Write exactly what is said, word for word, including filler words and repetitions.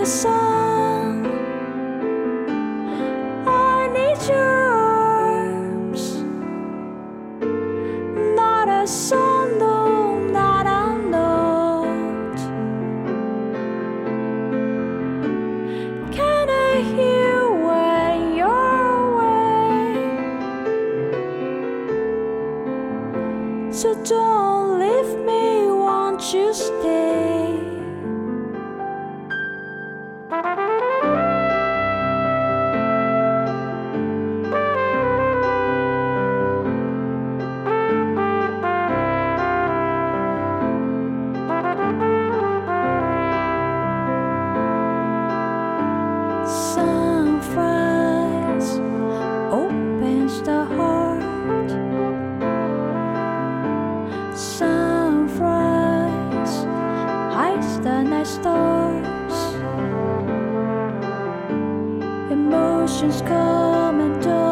the sun. I need your arms, not a song, no, not a note. Can I hear when you're away? So don't leave me, won't you stay? Sunrise opens the heart. Sunrise hides the night stars. Emotions come and go.